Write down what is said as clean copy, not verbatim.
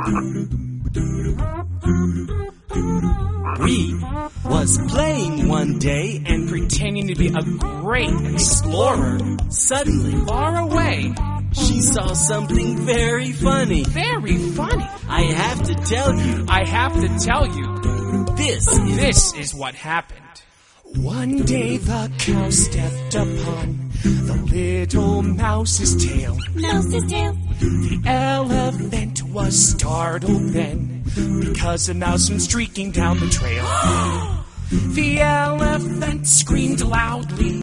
Bree was playing one day and pretending to be a great explorer. suddenly Far away. she saw something very funny. Very funny. I have to tell you, I have to tell you, this is what happened. One day the cow stepped upon the little mouse's tail. Mouse's tail. The elephant was startled then, because a mouse went streaking down the trail. The elephant screamed loudly.